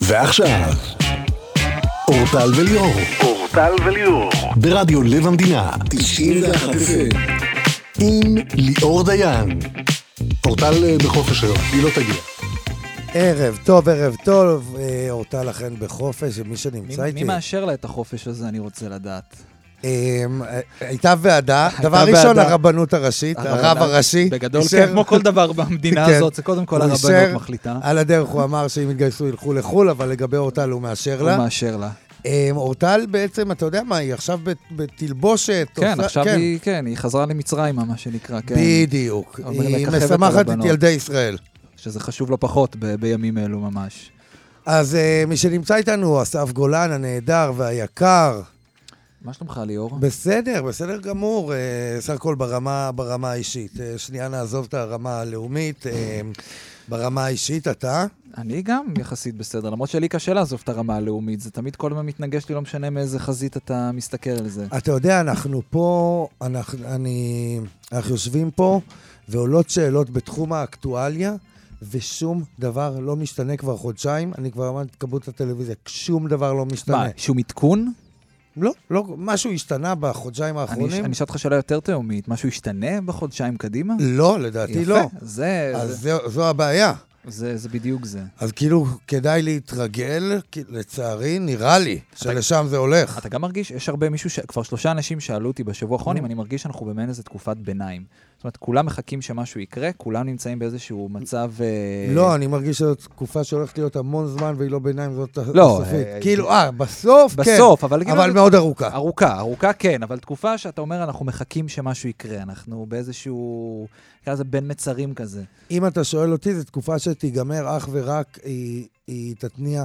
ועכשיו, אורטל וליאור. אורטל וליאור. ברדיו לב המדינה, 91 FM. עם ליאור דיין. אורטל בחופש היום, היא לא תגיע. ערב טוב, אורטל לכן בחופש, ומי שנמצא איתי... מי מאשר לה את החופש הזה, אני רוצה לדעת. הייתה ועדה, דבר ראשון הרבנות הראשית, הרב הראשי. בגדול, כן, כמו כל דבר במדינה הזאת, זה קודם כל הרבנות מחליטה. על הדרך הוא אמר שאם יתגייסו ילכו לחול, אבל לגבי אורטל הוא מאשר לה. הוא מאשר לה. אורטל בעצם, אתה יודע מה, היא עכשיו בתלבושת. כן, עכשיו היא, כן, היא חזרה למצרים, מה שנקרא, כן. בדיוק. היא משמחת את ילדי ישראל. שזה חשוב לא פחות בימים אלו ממש. אז מי שנמצא איתנו, אסף גולן הנהדר והיקר. מה שלומך, ליאור? בסדר גמור, סך הכל ברמה האישית. שנייה נעזוב את הרמה הלאומית, ברמה האישית אתה? אני גם יחסית בסדר, למרות שלי קשה לעזוב את הרמה הלאומית, זה תמיד כל הזמן מתנגש לי, לא משנה מאיזה חזית אתה מסתכל על זה. אתה יודע, אנחנו פה, אנחנו יושבים פה, ועולות שאלות בתחום האקטואליה, ושום דבר לא משתנה כבר חודשיים, אני כבר אמרתי כמות הטלוויזיה, שום דבר לא משתנה. מה, שום עדכון? לא, משהו השתנה בחודשיים האחרונים. אני אשאל אותך שאלה יותר תאומית, משהו השתנה בחודשיים קדימה? לא, לדעתי לא. אז זו הבעיה. זה בדיוק זה. אז כאילו כדאי להתרגל, לצערי נראה לי שלשם זה הולך. אתה גם מרגיש, יש הרבה כבר 3 אנשים שאלו אותי בשבוע האחרון, אם אני מרגיש שאנחנו במעין איזו תקופת ביניים. זאת אומרת, כולם מחכים שמשהו יקרה, כולם נמצאים באיזשהו מצב... לא, אני מרגיש שזאת תקופה שהולכת להיות המון זמן, והיא לא ביניים, זאת הסופית. כאילו, בסוף, כן. בסוף, אבל מאוד ארוכה. ארוכה, כן, אבל תקופה שאתה אומר, אנחנו מחכים שמשהו יקרה, אנחנו באיזשהו... כזה בין מצרים כזה. אם אתה שואל אותי, זו תקופה שתיגמר אך ורק, היא תתניע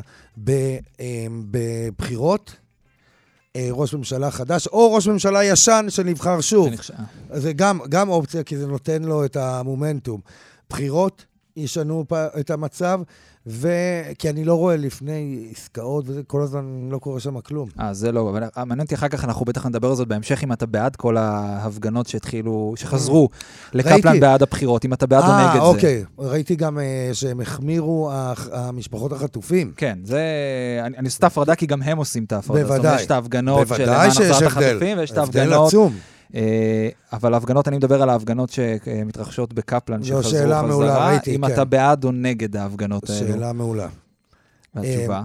בבחירות, ראש ממשלה חדש, או ראש ממשלה ישן שנבחר שוב. זה גם אופציה, כי זה נותן לו את המומנטום. בחירות ישנו את המצב, כי אני לא רואה לפני עסקאות, וכל הזמן לא קורה שם כלום. זה לא, אבל מעניין אותי אחר כך, אנחנו בטח נדבר על זאת בהמשך, אם אתה בעד כל ההפגנות שחזרו לקפלן בעד הבחירות, אם אתה בעד או נגד זה. אוקיי, ראיתי גם שהם החמירו המשפחות החטופים. כן, אני עושה את ההפרדה, כי גם הם עושים את ההפרדה. בוודאי. יש את ההפגנות של למען החזרת החטופים, ויש את ההפגנות... הבדל עצום. אבל ההפגנות, אני מדבר על ההפגנות שמתרחשות בקפלן, שחזרו שאלה מעולה, ראיתי, אם אתה בעד או נגד ההפגנות האלו. שאלה מעולה. והתשובה?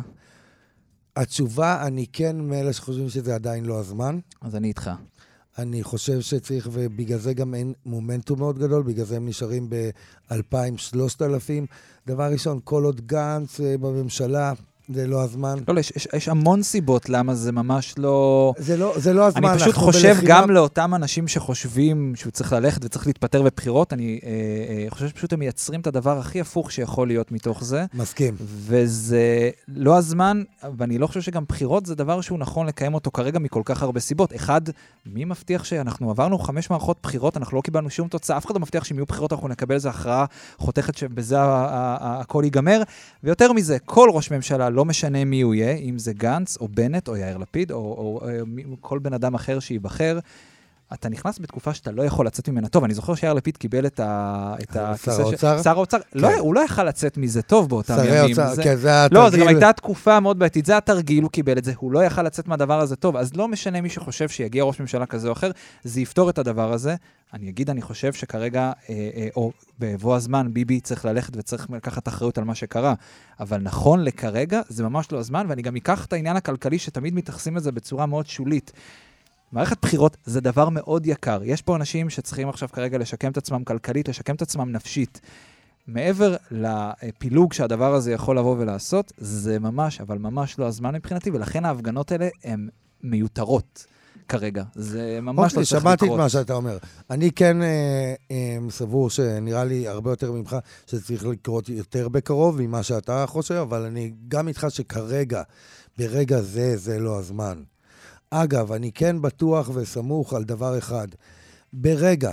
התשובה, אני כן מאלה שחושבים שזה עדיין לא הזמן. אז אני איתך. אני חושב שצריך, ובגלל זה גם אין מומנטום מאוד גדול, בגלל זה הם נשארים ב-2,000-3,000. דבר ראשון, כל עוד גנץ בממשלה... זה לא הזמן. לא, יש המון סיבות למה זה ממש לא... זה לא הזמן. אני פשוט חושב גם לאותם אנשים שחושבים שהוא צריך ללכת וצריך להתפטר בבחירות, אני חושב שפשוט הם מייצרים את הדבר הכי הפוך שיכול להיות מתוך זה. מסכים. וזה לא הזמן, ואני לא חושב שגם בחירות זה דבר שהוא נכון לקיים אותו כרגע מכל כך הרבה סיבות. אחד, מי מבטיח שאנחנו עברנו 5 מערכות בחירות, אנחנו לא קיבלנו שום תוצאה, אף אחד לא מבטיח שאם יהיו בחירות אנחנו נקבל איזו הכרעה חותכת שבזה הכל ייגמר. ויותר מזה, כל ראש ממשלה לא משנה מי הוא יהיה, אם זה גנץ או בנט או יאיר לפיד או כל בן אדם אחר שיבחר, אתה נכנס בתקופה שאתה לא יכול לצאת ממנה טוב. אני זוכר שיאיר לפיד קיבל את שר האוצר? שר האוצר, הוא לא יכל לצאת מזה טוב באותם ימים. כן, זה התרגיל. לא, זו גם הייתה תקופה מאוד בעתיד, זה התרגיל, הוא קיבל את זה, הוא לא יכל לצאת מהדבר הזה טוב, אז לא משנה מי שחושב שיגיע ראש ממשלה כזה או אחר, זה יפתור את הדבר הזה. אני חושב שכרגע, או בבוא הזמן, ביבי צריך ללכת וצריך לקחת אחריות על מה שקרה, אבל נכון לכרגע, זה ממש לא הזמן, ואני גם אקח את העניין הכלכלי שתמיד מתייחסים לזה בצורה מאוד שולית. מערכת בחירות זה דבר מאוד יקר. יש פה אנשים שצריכים עכשיו כרגע לשקם את עצמם כלכלית, לשקם את עצמם נפשית. מעבר לפילוג שהדבר הזה יכול לבוא ולעשות, זה ממש, אבל ממש לא הזמן מבחינתי, ולכן ההפגנות האלה הן מיותרות כרגע. זה ממש לא צריך לקרות. שמעתי את מה שאתה אומר. אני כן סבור שנראה לי הרבה יותר ממך, שצריך לקרות יותר בקרוב ממה שאתה חושב, אבל אני גם איתך שכרגע, ברגע זה לא הזמן. אגב, אני כן בטוח וסמוך על דבר אחד. ברגע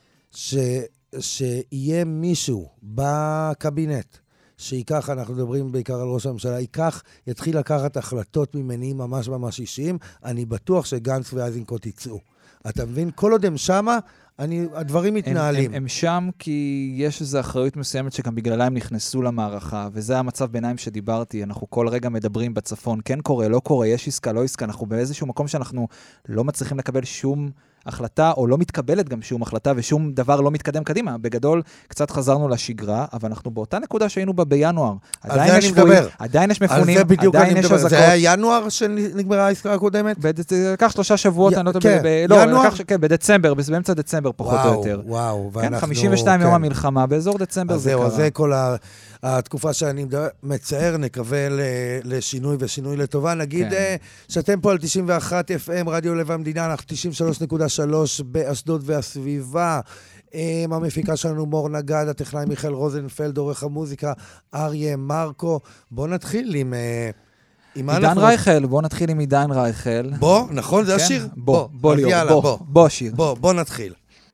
שיהיה מישהו בקבינט, שיקח, אנחנו מדברים בעיקר על ראש הממשלה, יתחיל לקחת החלטות ממניעים ממש ממש אישיים, אני בטוח שגנץ ואיזנקוט יצאו. אתה מבין? כל עוד הם שמה, הדברים מתנהלים. הם שם כי יש איזו אחריות מסוימת שגם בגללה הם נכנסו למערכה, וזה המצב ביניים שדיברתי, אנחנו כל רגע מדברים בצפון, כן קורה, לא קורה, יש עסקה, לא עסקה, אנחנו באיזשהו מקום שאנחנו לא מצליחים לקבל שום החלטה, או לא מתקבלת גם שום החלטה, ושום דבר לא מתקדם קדימה. בגדול, קצת חזרנו לשגרה, אבל אנחנו באותה נקודה שהיינו בה בינואר. עדיין יש שבועים, עדיין יש מפונים, על זה בדיוק עדיין אני יש מדבר. הזקות. זה היה ינואר שנגמרה העסקה הקודמת? לקח 3 שבועות, אני לא יודע, ינואר? כן, בדצמבר, באמצע דצמבר פחות או יותר. וואו, כן, 52 יום המלחמה, באזור דצמבר זה קרה. אז זה כל התקופה שאני מצער, נקווה לשינוי ושינוי לטובה. נגיד שאתם פה על 91 FM, רדיו לב המדינה, אנחנו 93.3 באשדוד והסביבה. המפיקה שלנו מור נגד, הטכנאי מיכאל רוזנפלד, עורך המוזיקה אריה מרקו. בואו נתחיל עם עידן רייכל, בואו נתחיל עם עידן רייכל. בוא, נכון, זה השיר? בוא שיר. בוא נתחיל.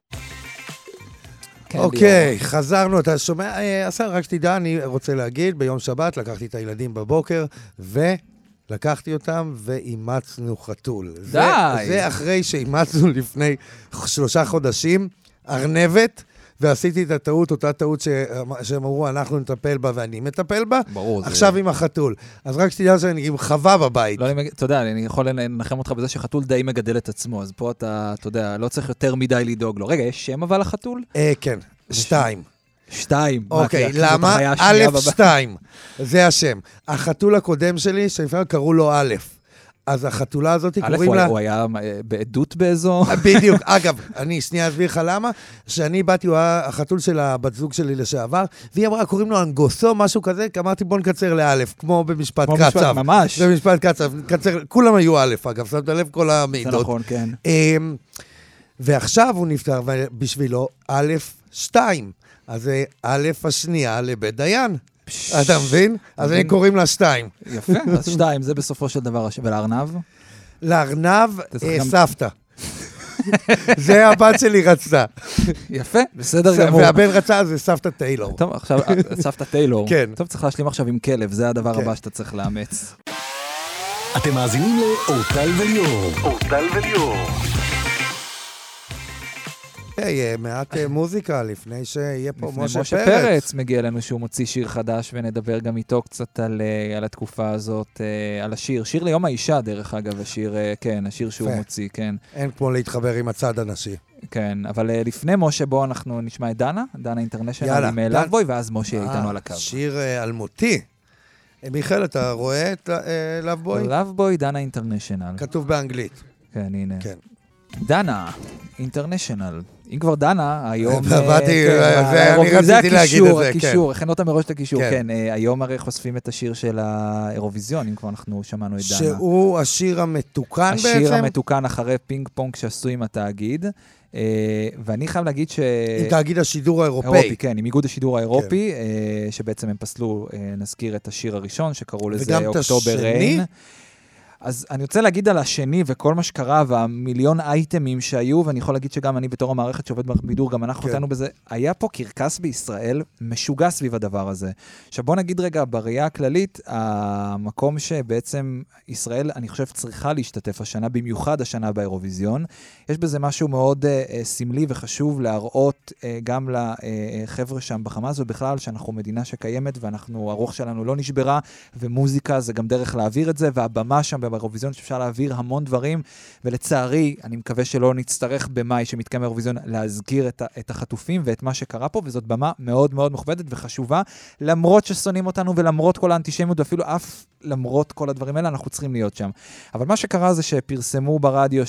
אוקיי, חזרנו, אתה שומע? עשה, רק שתדע, אני רוצה להגיד, ביום שבת לקחתי את הילדים בבוקר, ולקחתי אותם ואימצנו חתול. די! זה אחרי שאימצנו לפני 3 חודשים, ארנבת, ועשיתי את הטעות, אותה טעות שהם אמרו, אנחנו נטפל בה ואני מטפל בה, ברור, עכשיו עם החתול. אז רק שתדע שאני עם חווה בבית. אתה יודע, אני יכול לנחם אותך בזה שחתול די מגדל את עצמו, אז פה אתה יודע, לא צריך יותר מדי לדאוג לו. רגע, יש שם אבל לחתול? כן, 2. 2. אוקיי, למה? א' 2. זה השם. החתול הקודם שלי, שלפעמים קראו לו א'. אז החתולה הזאת קוראים לה... הוא היה בעדות באזור? בדיוק. אגב, אני שנייה אסביר לך למה. שאני באתי, הוא היה החתול של הבת זוג שלי לשעבר, והיא אמרה, קוראים לו אנגוסו, משהו כזה, אמרתי, בוא נקצר לאלף, כמו במשפט קצב. ממש. במשפט קצב. כולם היו א', אגב, שמת לב כל המידות. זה נכון, כן. ועכשיו הוא נפטר, בשבילו א' 2. אז זה א' השנייה לבית דיין. אתה מבין? אז הם קוראים לה 2. יפה, אז 2, זה בסופו של דבר. ולארנב? לארנב, סבתא. זה הבת שלי רצתה. יפה, בסדר גמור. והבן רצה, זה סבתא טיילור. טוב, עכשיו, סבתא טיילור. כן. טוב, צריך להשלים עכשיו עם כלב, זה הדבר הבא שאתה צריך לאמץ. אתם מאזינים לאורטל וליאור. אורטל וליאור. מעט מוזיקה לפני שיהיה פה משה פרץ. משה פרץ מגיע לנו שהוא מוציא שיר חדש, ונדבר גם איתו קצת על התקופה הזאת, על השיר. שיר ליום האישה, דרך אגב, השיר, כן, השיר שהוא מוציא, כן. אין כמו להתחבר עם הצד הנשי. כן, אבל לפני משה, בוא אנחנו נשמע את דנה אינטרנשיונל עם לאבבוי, ואז משה יהיה איתנו על הקו. שיר אלמותי. מיכאל, אתה רואה את לאבבוי? לאבבוי, דנה אינטרנשיונל. כתוב באנגלית. כן, הנה. כן. דנה אינטרנשיונל. אם כבר דנה, היום... אני רציתי להגיד את זה, כן. הקישור, הכנו אותה מראש את הקישור, כן. היום הרי חושפים את השיר של האירוויזיון, אם כבר אנחנו שמענו את דנה. שהוא השיר המתוקן בעצם? השיר המתוקן אחרי פינג פונג שעשו עם התאגיד. ואני חייב להגיד ש... עם תאגיד השידור האירופאי. כן, עם איגוד השידור האירופי, שבעצם הם פסלו, נזכיר את השיר הראשון, שקראו לזה אוקטובר ריין. אז אני רוצה להגיד על השני וכל מה שקרה והמיליון אייטמים שהיו, ואני יכול להגיד שגם אני בתור המערכת שעובד בידור, גם אנחנו חתנו בזה, היה פה קרקס בישראל משוגע סביב הדבר הזה. עכשיו בוא נגיד רגע, בראייה הכללית, המקום שבעצם ישראל, אני חושב, צריכה להשתתף השנה, במיוחד השנה באירוויזיון, יש בזה משהו מאוד סמלי וחשוב להראות גם לחבר'ה שם בחמאס, ובכלל שאנחנו מדינה שקיימת, ואנחנו, הרוח שלנו לא נשברה, ומוזיקה זה גם דרך להעביר את זה, והבמה שם באירוויזיון שאפשר להעביר המון דברים, ולצערי, אני מקווה שלא נצטרך במאי שמתקיים באירוויזיון להזכיר את החטופים ואת מה שקרה פה, וזאת במה מאוד מאוד מכובדת וחשובה, למרות ששונאים אותנו ולמרות כל האנטישמיות, ואפילו אף למרות כל הדברים האלה, אנחנו צריכים להיות שם. אבל מה שקרה זה שפרסמו ברדיו,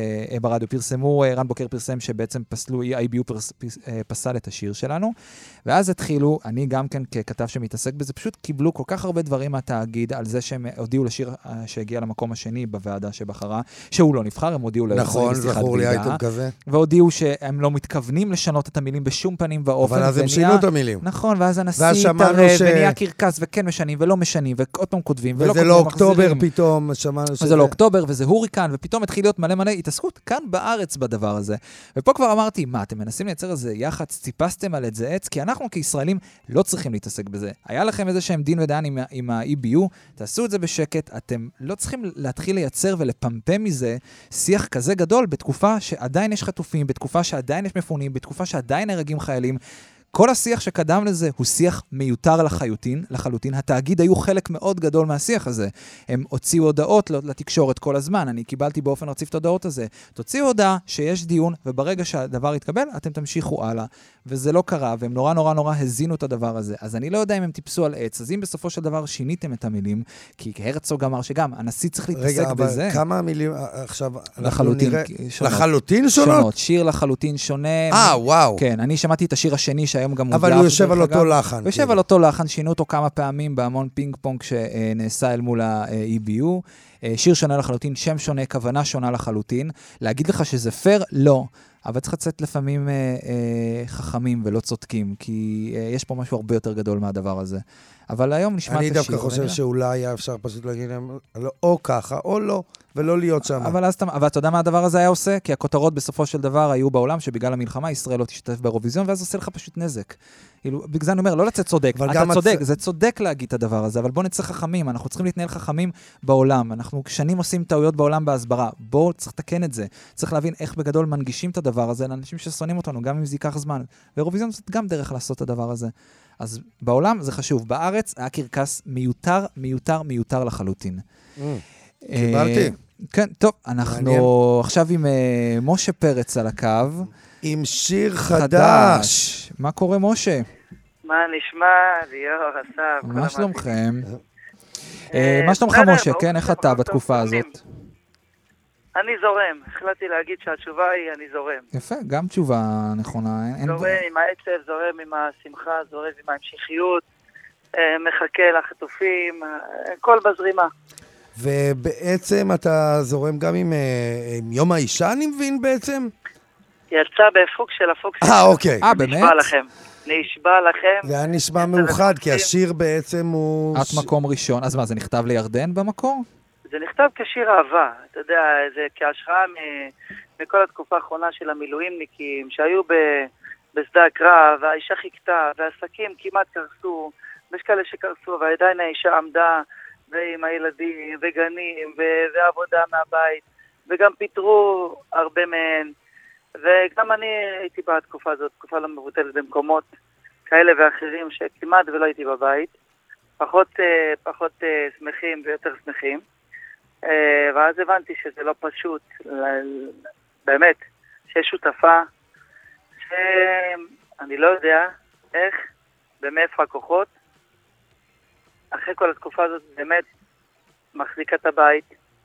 פרסמו, רן בוקר פרסם שבעצם פסלו, IBU פסל את השיר שלנו, ואז התחילו, אני גם כן ככתב שמתעסק בזה, פשוט קיבלו כל כך הרבה דברים מהתאגיד, על זה שהם הודיעו לשיר שהגיע למקום השני בוועדה שבחרה, שהוא לא נבחר, הם הודיעו נכון, זכור לי אייטם כזה. והודיעו שהם לא מתכוונים לשנות את המילים בשום פנים ואופן. אבל אז הם שינו את המילים. נכון, ואז הנשיא התערב, ונהיה קרקס, וכן משנים, ולא משנים, ועוד פעם כותבים, וזה לא אוקטובר פתאום, שמענו שזה לא אוקטובר, וזה הוריקן, ופתאום התחיל להיות מלא התעסקות כאן בארץ בדבר הזה. ופה כבר אמרתי, מה, אתם מנסים לייצר איזה יח"צ, ציפסתם על את זה עץ, כי אנחנו כישראלים לא צריכים להתעסק בזה. היה לכם איזה שהם דין ודין עם ה-EBU, תעשו את זה בשקט, אתם לא צריכים להתחיל לייצר ולפמפם מזה שיח כזה גדול בתקופה שעדיין יש חטופים, בתקופה שעדיין יש מפונים, בתקופה שעדיין נהרגים חיילים. כל השיח שקדם לזה הוא שיח מיותר לחלוטין. התאגיד היו חלק מאוד גדול מהשיח הזה. הם הוציאו הודעות לתקשורת כל הזמן. אני קיבלתי באופן רציף את ההודעות הזה. תוציאו הודעה שיש דיון, וברגע שהדבר יתקבל, אתם תמשיכו הלאה. וזה לא קרה, והם נורא נורא נורא הזינו את הדבר הזה. אז אני לא יודע אם הם טיפסו על עץ. אז אם בסופו של דבר שיניתם את המילים, כי הרצוג אמר שגם, הנשיא צריך להתעסק בזה. רגע, אבל כמה מילים עכשיו לחלוטין שונות. לחלוטין שונות? שיר לחלוטין שונה. וואו. כן, אני שמעתי את השיר השני שהיום גם אבל הוא יושב על אותו לחן. הוא יושב על אותו לחן, שינו אותו כמה פעמים בהמון פינג פונג שנעשה אל מול ה-EBU. שיר שונה לחלוטין, שם שונה, כוונה שונה לחלוטין. להגיד לך שזה פייר? לא. אבל צריך לצאת לפעמים חכמים ולא צודקים, כי יש פה משהו הרבה יותר גדול מהדבר הזה. אבל היום נשמע את השיר. אני דווקא חושב שאולי היה אפשר פשוט להגיד להם, או ככה, או לא, ולא להיות שם. אבל אתה יודע מה הדבר הזה היה עושה? כי הכותרות בסופו של דבר היו בעולם שבגלל המלחמה ישראל לא תשתתף באירוויזיון, ואז עושה לך פשוט נזק. בגלל זה אני אומר, לא לצאת צודק. אתה צודק, זה צודק להגיד את הדבר הזה, אבל בוא נצא חכמים, אנחנו צריכים להתנהל חכמים בעולם. אנחנו שנים עושים טעויות בעולם בהסברה. בואו צריך לתקן את זה. צריך להבין איך בגדול מנגישים את הדבר הזה לאנשים ששונאים אותנו, גם אם זה ייקח זמן. ואירוויזיון זאת גם דרך לעשות את הדבר הזה. אז בעולם זה חשוב. בארץ היה קרקס מיותר לחלוטין. קיבלתי. כן, טוב, אנחנו עכשיו עם משה פרץ על הקו. עם שיר חדש. מה קורה, משה? מה נשמע, ליאור, אסף? מה שלומכם? מה שלומך, משה? כן, איך אתה בתקופה הזאת? אני זורם. החלטתי להגיד שהתשובה היא, אני זורם. יפה, גם תשובה נכונה. זורם עם העצב, זורם עם השמחה, זורם עם ההמשכיות, מחכה לחטופים, הכל בזרימה. ובעצם אתה זורם גם עם יום האישה, אני מבין בעצם? יצא בפוקס של הפוקס. אוקיי. באמת? נשבע לכם. זה היה נשמע מאוחד, כי השיר בעצם הוא... את מקום ראשון. אז מה, זה נכתב לירדן במקור? זה נכתב כשיר אהבה. אתה יודע, זה כהשראה מכל התקופה האחרונה של המילואימניקים, שהיו בשדה הקרב, והאישה חיכתה, והעסקים כמעט קרסו, ויש כאלה שקרסו, ועדיין האישה עמדה ועם הילדים, וגנים, ועבודה מהבית, וגם פיתרו הרבה מהן. וגם אני הייתי בתקופה הזאת, תקופה לא מבוטלת במקומות כאלה ואחרים שכמעט ולא הייתי בבית, פחות שמחים ויותר שמחים, ואז הבנתי שזה לא פשוט, באמת, שיש שותפה, שאני לא יודע איך, במאיפה הכוחות, אחרי כל התקופה הזאת באמת מחזיקה את הבית,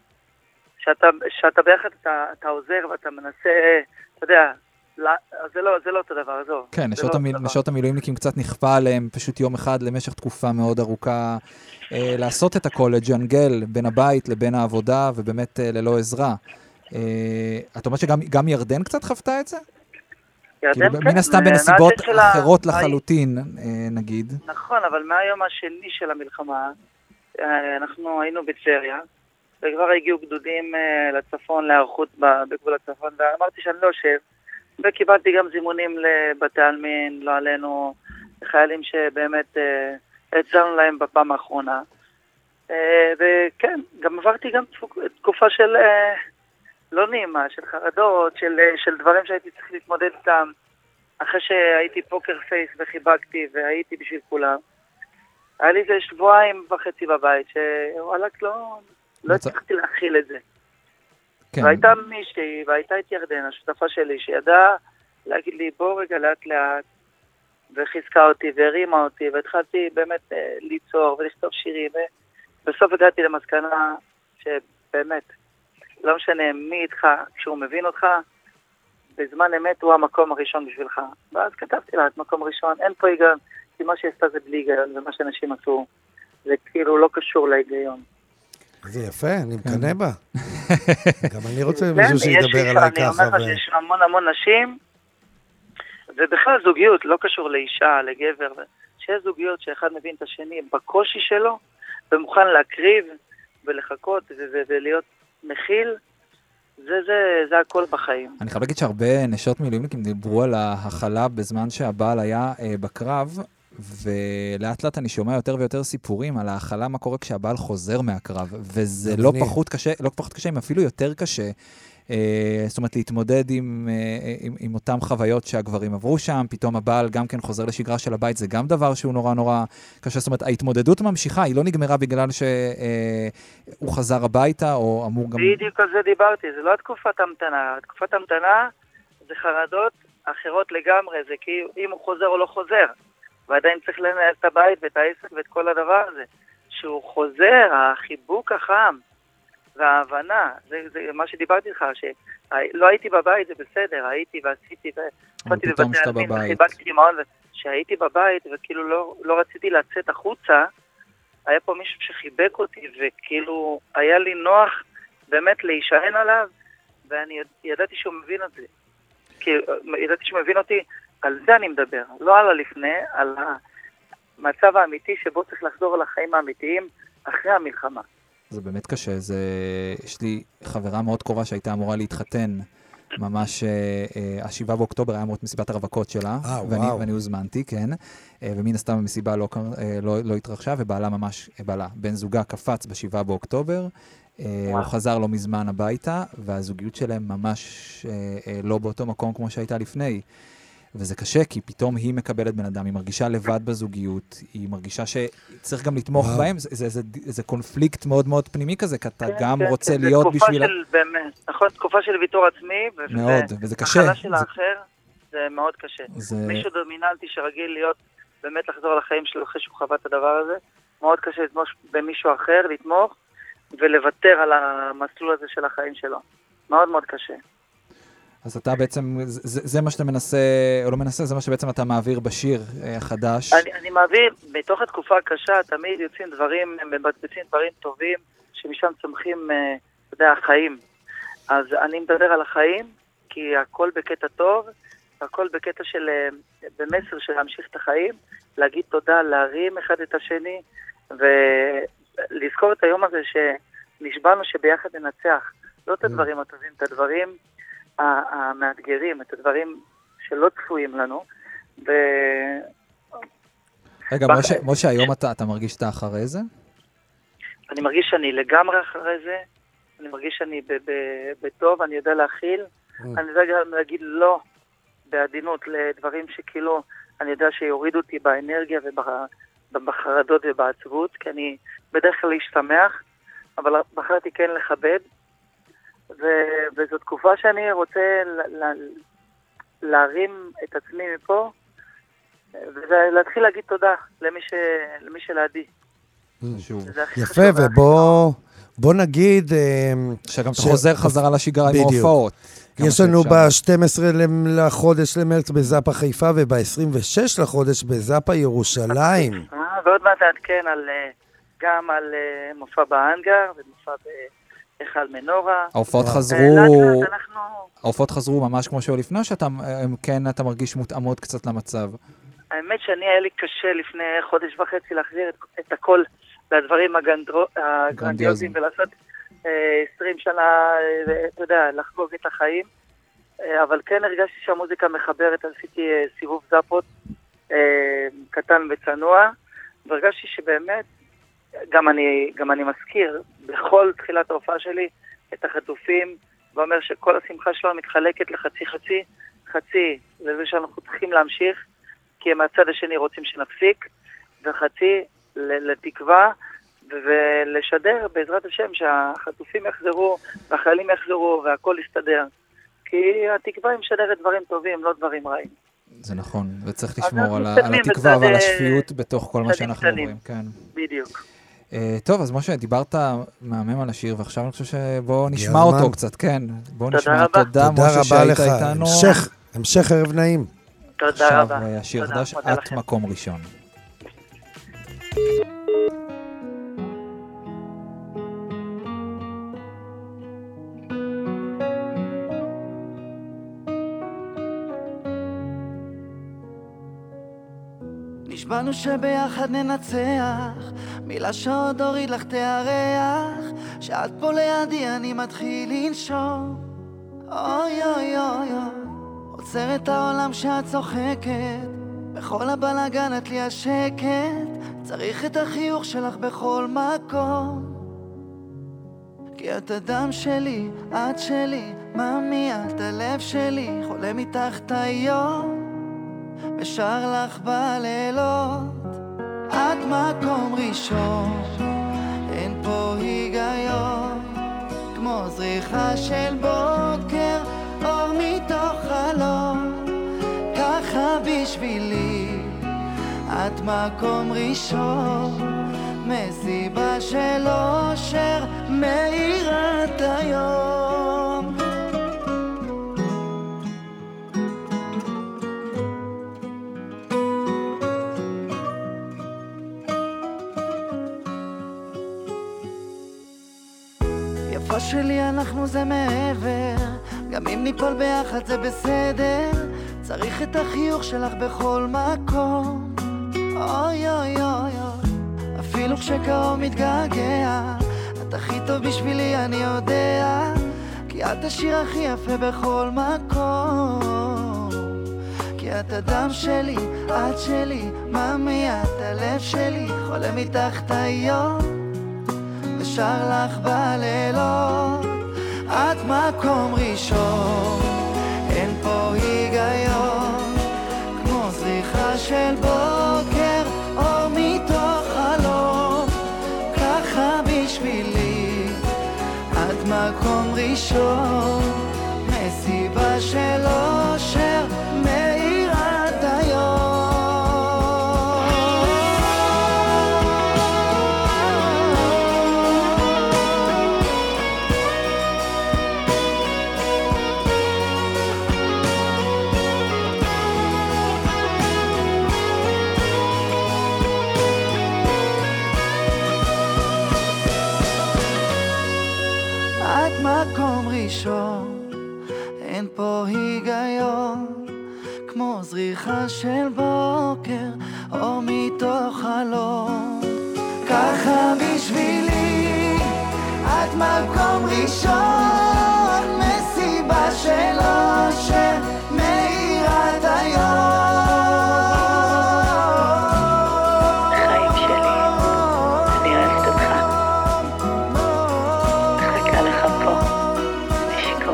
שאתה ביחד אתה עוזר ואתה מנסה, אתה יודע, זה לא אותו דבר, זו. כן, נשות המילואימניקים קצת נכפה עליהם פשוט יום אחד למשך תקופה מאוד ארוכה, לעשות את הכל, לג'נגל בין הבית לבין העבודה, ובאמת ללא עזרה. את אומרת שגם ירדן קצת חוותה את זה? ירדן, כן. מן הסתם בנסיבות אחרות לחלוטין, נגיד. נכון, אבל מהיום השני של המלחמה, אנחנו היינו בטבריה, וכבר הגיעו גדודים לצפון, להיערכות בגבול הצפון, ואמרתי שאני לא יושב, וקיבלתי גם זימונים לבתי עלמין, לא עלינו, חיילים שבאמת הצלנו להם בפעם האחרונה. וכן, גם עברתי גם תקופה של לא נעימה, של חרדות, של דברים שהייתי צריך להתמודד איתם, אחרי שהייתי פוקר פייס וחיבקתי והייתי בשביל כולם. היה לי איזה 2.5 שבועות בבית, שוואלק לא הצלחתי להכיל את זה. כן. והייתה מישהי, והייתה את ירדן, השותפה שלי, שידעה להגיד לי, בוא רגע לאט לאט, וחיזקה אותי והרימה אותי, והתחלתי באמת ליצור ולכתוב שירים, ובסוף הגעתי למסקנה שבאמת, לא משנה מי איתך, כשהוא מבין אותך, בזמן אמת הוא המקום הראשון בשבילך. ואז כתבתי לה את מקום ראשון, אין פה היגיון, כי מה שעשתה זה בלי היגיון, ומה שאנשים עשו, זה כאילו לא קשור להיגיון. זה יפה, אני מקנא בה. גם אני רוצה מישהו שידבר עליי ככה. אני אומר לך שיש המון נשים, ובכלל זוגיות, לא קשור לאישה, לגבר, שיש זוגיות שאחד מבין את השני בקושי שלו, ומוכן להקריב ולחכות ולהיות מכיל, זה הכל בחיים. אני חייב להגיד שהרבה נשות מילואימניקים דיברו על ההכלה בזמן שהבעל היה בקרב, ולאט לאט אני שומע יותר ויותר סיפורים על ההכלה, מה קורה כשהבעל חוזר מהקרב, וזה לא פחות קשה, אם אפילו יותר קשה, זאת אומרת, להתמודד עם אותם חוויות שהגברים עברו שם, פתאום הבעל גם כן חוזר לשגרה של הבית, זה גם דבר שהוא נורא נורא קשה, זאת אומרת, ההתמודדות ממשיכה, היא לא נגמרה בגלל שהוא חזר הביתה, או אמור גם... בדיוק על זה דיברתי, זה לא תקופת המתנה, תקופת המתנה זה חרדות אחרות לגמרי, זה כי אם הוא חוזר או לא חוזר, ועדיין צריך לנהל את הבית ואת העסק ואת כל הדבר הזה. שהוא חוזר, החיבוק החם, וההבנה, זה מה שדיברתי לך, שלא הייתי בבית, זה בסדר, הייתי ועשיתי, ופתתי בבתי עלמין, חיבקתי למעון, שהייתי בבית וכאילו לא רציתי לצאת החוצה, היה פה מישהו שחיבק אותי, וכאילו היה לי נוח באמת להישען עליו, ואני ידעתי שהוא מבין את זה. כי ידעתי שהוא מבין אותי, על זה אני מדבר, לא על הלפני, על המצב האמיתי שבו צריך לחזור לחיים האמיתיים אחרי המלחמה. זה באמת קשה, יש לי חברה מאוד קרובה שהייתה אמורה להתחתן, ממש ה-7 באוקטובר היה אמור את מסיבת הרווקות שלה, ואני הוזמנתי, כן, ומן הסתם המסיבה לא התרחשה, ובעלה ממש, בן זוגה קפץ ב-7 באוקטובר, הוא חזר לא מזמן הביתה, והזוגיות שלהם ממש לא באותו מקום כמו שהייתה לפני. וזה קשה, כי פתאום היא מקבלת בן אדם, היא מרגישה לבד בזוגיות, היא מרגישה שצריך גם לתמוך בהם, זה קונפליקט מאוד מאוד פנימי כזה, כי אתה גם רוצה להיות בשביל... נכון, תקופה של ויתור עצמי, מאוד, וזה קשה. החלה של האחר, זה מאוד קשה. מישהו דומיננטי שרגיל להיות, באמת לחזור לחיים שלו אחרי שהוא חווה את הדבר הזה, מאוד קשה לתמוך במישהו אחר, לתמוך, ולוותר על המסלול הזה של החיים שלו. מאוד מאוד קשה. אז אתה בעצם, זה מה שאתה מנסה, או לא מנסה, זה מה שבעצם אתה מעביר בשיר החדש. אני מעביר, בתוך התקופה הקשה, תמיד יוצאים דברים, מבצעים דברים טובים, שמשם צומחים, אתה יודע, החיים. אז אני מדבר על החיים, כי הכל בקטע טוב, הכל בקטע של, במסר של להמשיך את החיים, להגיד תודה, להרים אחד את השני, ולזכור את היום הזה שנשבענו שביחד ננצח. לא את הדברים הטובים, את הדברים המאתגרים, את הדברים שלא צפויים לנו. רגע, משה, היום אתה מרגיש שאתה אחרי זה? אני מרגיש שאני לגמרי אחרי זה, אני מרגיש שאני בטוב, אני יודע להכיל, אני יודע גם להגיד לא בעדינות לדברים שכאילו אני יודע שיורידו אותי באנרגיה ובחרדות ובעצבות, כי אני בדרך כלל להשתמח, אבל בחרתי כן לכבד, וזו תקופה שאני רוצה להרים את עצמי מפה, ולהתחיל להגיד תודה למי שלידי. יפה, ובוא נגיד... שגם אתה חוזר חזרה לשגרה עם ההופעות. יש לנו ב-12 לחודש למרץ בזאפה חיפה, וב-26 לחודש בזאפה ירושלים. ועוד מעט נעדכן גם על מופע באנגר, ומופע בהיכל מנורה. ההופעות חזרו ממש כמו שהיו לפני, שאתה מרגיש מותאמות קצת למצב? האמת שאני היה לי קשה לפני חודש וחצי להחזיר את הכל לדברים הגרנדיוזיים ולעשות 20 שנה, אתה יודע, לחגוג את החיים. אבל כן הרגשתי שהמוזיקה מחברת, עשיתי סיבוב זאפות קטן וצנוע, והרגשתי שבאמת, גם אני מזכיר בכל תחילת ההופעה שלי את החטופים, ואומר שכל השמחה שלנו מתחלקת חצי לזה שאנחנו צריכים להמשיך, כי הם מהצד השני רוצים שנפסיק, וחצי לתקווה, ולשדר בעזרת השם שהחטופים יחזרו, והחיילים יחזרו, והכל יסתדר. כי התקווה היא משדרת דברים טובים, לא דברים רעים. זה נכון, וצריך לשמור על התקווה ועל השפיות בתוך כל מה שאנחנו רואים. בדיוק. טוב, אז משה, דיברת מהמם על השיר, ועכשיו אני חושב שבואו נשמע אותו קצת, כן. בואו נשמע. תודה, משה, שהיית איתנו. המשך ערב נעים. תודה רבה. עכשיו השיר חדש, את מקום ראשון. נשבענו שביחד ננצח, מילה שעוד הוריד לך תארח, שאת פה לידי אני מתחיל לנשום. אוי אוי אוי אוי, עוצר את העולם שאת צוחקת, בכל הבלגן את לי השקט, צריך את החיוך שלך בכל מקום. כי את הדם שלי, את שלי, ממי את הלב שלי, חולם איתך את היום, ושר לך בלילות. את מקום ראשון, אין פה היגיון, כמו זריחה של בוקר, אור מתוך חלום. ככה בשבילי, את מקום ראשון, מסיבה של אושר, מאירת היום. יפה שלי, אנחנו זה מעבר, גם אם ניפול ביחד זה בסדר, צריך את החיוך שלך בכל מקום. אוי אוי אוי אוי, אפילו כשקרוב מתגעגע, את הכי טוב בשבילי אני יודע, כי את השיר הכי יפה בכל מקום. כי את הדם שלי, את שלי, ממי את הלב שלי, חולם איתך את היום, ושר לך בלילות. את מקום ראשון, אין פה היגיון, כמו זריחה של בוקר, אור מתוך חלום. ככה בשבילי, את מקום ראשון, מסיבה של אושר, מאירת היום. מקום ראשון, אין פה היגיון, כמו זריחה של בוקר, אור מתוך חלום. ככה בשבילי, את מקום ראשון, מסיבה של אושר, מאירת היום. חיים שלי, אני אוהבת אותך, מחכה לך פה, נשיקות.